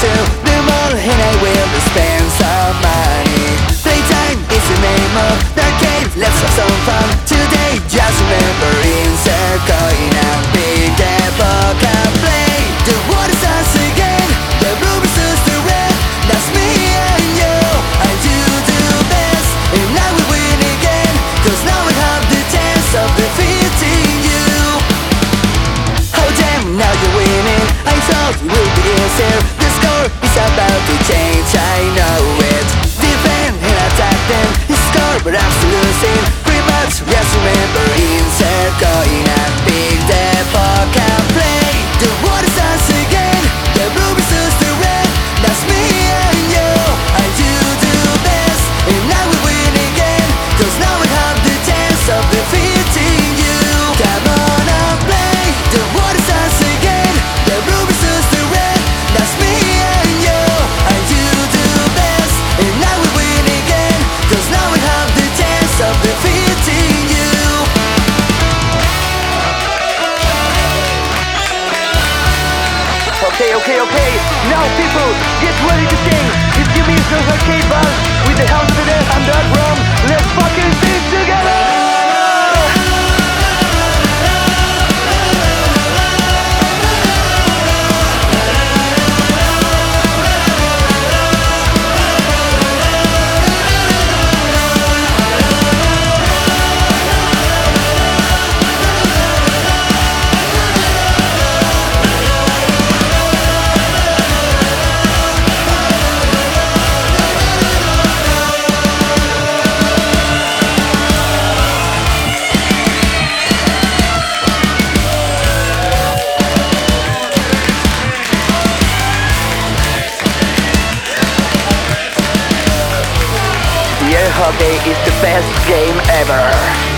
to the mall and I will spend some money. Playtime is the name of the game. Let's have some fun today. Just remember insert coin and pick the book and play. The water starts again. The blue versus the red. That's me and you. And you do best. And now we win again. Cause now we have the chance of defeating you. Oh damn, now you're winning. I thought it would be easier. The score is about to change, I know it. Defend and attack them. Score, but I'm still losing. Pretty much, just remember insert coin and pick the puck and play. The water starts again. The blue versus the red. That's me and you. And you do best. And now we win again. Cause now we have the chance of defeating you. Come on and play. The water starts again. The blue versus the red. That's me and you. And you do best. And now we win again. Cause now we have the chance of defeating you. Okay. Now people, get ready to sing. If you miss those arcade bars with the house of the dead and dark rum, let's fucking sing together! Hockey is the best game ever.